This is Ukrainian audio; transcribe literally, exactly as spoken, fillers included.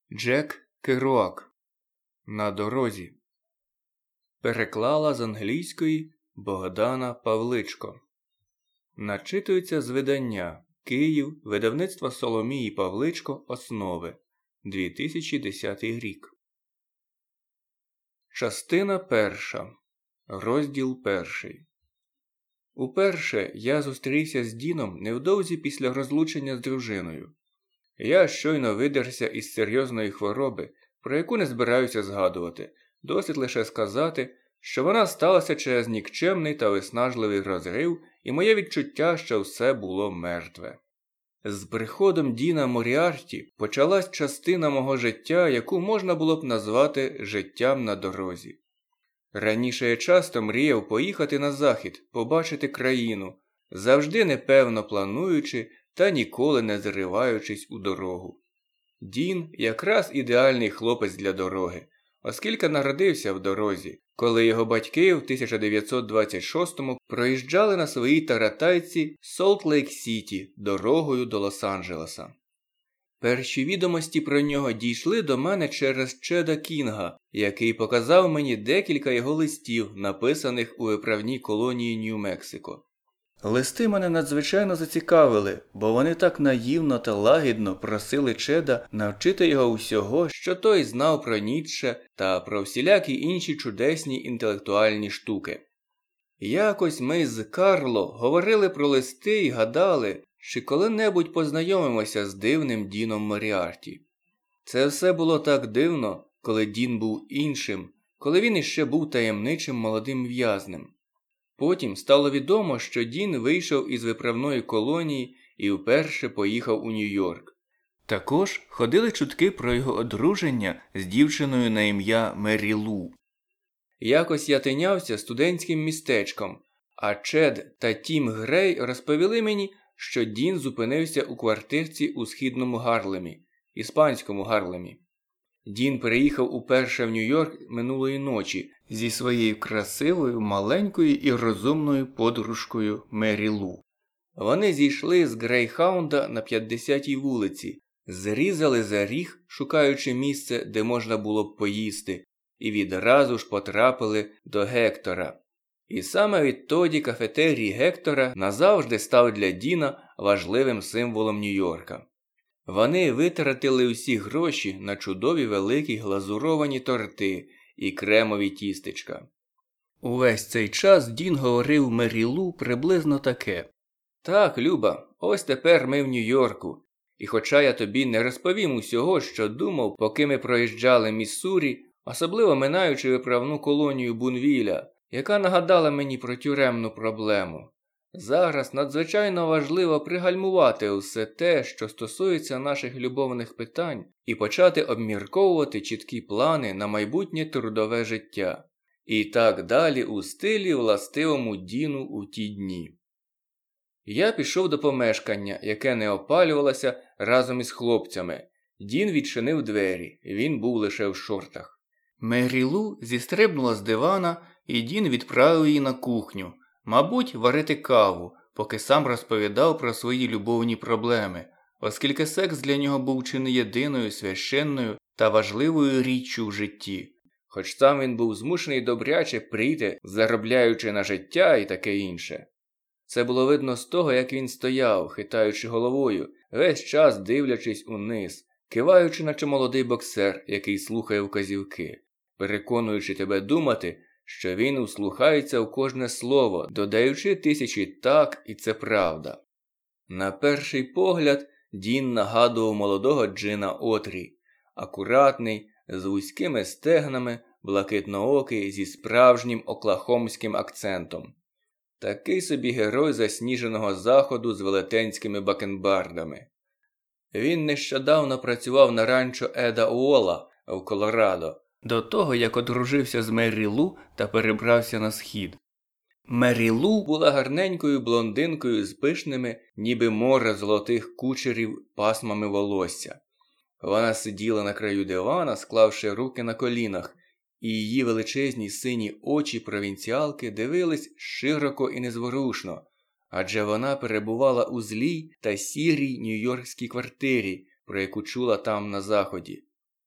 Джек Керуак. На дорозі. Переклала з англійської Богдана Павличко. Начитується з видання. Київ. Видавництво Соломії Павличко. Основи. дві тисячі десятий рік. Частина перша. Розділ перший. Уперше я зустрівся з Діном невдовзі після розлучення з дружиною. Я щойно видерся із серйозної хвороби, про яку не збираюся згадувати, досить лише сказати, що вона сталася через нікчемний та виснажливий розрив і моє відчуття, що все було мертве. З приходом Діна Моріарті почалась частина мого життя, яку можна було б назвати життям на дорозі. Раніше я часто мріяв поїхати на захід, побачити країну, завжди непевно плануючи та ніколи не зриваючись у дорогу. Дін якраз ідеальний хлопець для дороги, оскільки народився в дорозі, коли його батьки в тисяча дев'ятсот двадцять шостому проїжджали на своїй таратайці Солт-Лейк-Сіті дорогою до Лос-Анджелеса. Перші відомості про нього дійшли до мене через Чеда Кінга, який показав мені декілька його листів, написаних у виправній колонії Нью-Мексико. Листи мене надзвичайно зацікавили, бо вони так наївно та лагідно просили Чеда навчити його усього, що той знав про Ніцше та про всілякі інші чудесні інтелектуальні штуки. Якось ми з Карло говорили про листи і гадали, чи коли-небудь познайомимося з дивним Діном Моріарті. Це все було так дивно, коли Дін був іншим, коли він іще був таємничим молодим в'язнем. Потім стало відомо, що Дін вийшов із виправної колонії і вперше поїхав у Нью-Йорк. Також ходили чутки про його одруження з дівчиною на ім'я Мері Лу. Якось я тинявся студентським містечком, а Чед та Тім Грей розповіли мені, що Дін зупинився у квартирці у східному Гарлемі, іспанському Гарлемі. Дін приїхав уперше в Нью-Йорк минулої ночі зі своєю красивою, маленькою і розумною подружкою Мері Лу. Вони зійшли з Грейхаунда на п'ятдесятій вулиці, зрізали за ріг, шукаючи місце, де можна було б поїсти, і відразу ж потрапили до Гектора. І саме відтоді кафетерій Гектора назавжди став для Діна важливим символом Нью-Йорка. Вони витратили усі гроші на чудові великі глазуровані торти і кремові тістечка. Увесь цей час Дін говорив Мері Лу приблизно таке: «Так, Люба, ось тепер ми в Нью-Йорку, і хоча я тобі не розповім усього, що думав, поки ми проїжджали Міссурі, особливо минаючи виправну колонію Бунвіля, яка нагадала мені про тюремну проблему. Зараз надзвичайно важливо пригальмувати усе те, що стосується наших любовних питань, і почати обмірковувати чіткі плани на майбутнє трудове життя. І так далі у стилі, властивому Діну у ті дні». Я пішов до помешкання, яке не опалювалося, разом із хлопцями. Дін відчинив двері, він був лише в шортах. Мері Лу зістрибнула з дивана, і Дін відправив її на кухню. Мабуть, варити каву, поки сам розповідав про свої любовні проблеми, оскільки секс для нього був чи не єдиною священною та важливою річчю в житті. Хоч сам він був змушений добряче прийти, заробляючи на життя і таке інше. Це було видно з того, як він стояв, хитаючи головою, весь час дивлячись униз, киваючи, наче молодий боксер, який слухає вказівки, переконуючи тебе думати, що він услухається в кожне слово, додаючи тисячі «так» і «це правда». На перший погляд Дін нагадував молодого Джина Отрі, акуратний, з вузькими стегнами, блакитноокий, зі справжнім оклахомським акцентом. Такий собі герой засніженого заходу з велетенськими бакенбардами. Він нещодавно працював на ранчо Еда Уолла в Колорадо, до того, як одружився з Мері Лу та перебрався на схід. Мері Лу була гарненькою блондинкою з пишними, ніби море золотих кучерів, пасмами волосся. Вона сиділа на краю дивана, склавши руки на колінах, і її величезні сині очі провінціалки дивились широко і незворушно, адже вона перебувала у злій та сірій нью-йоркській квартирі, про яку чула там на заході.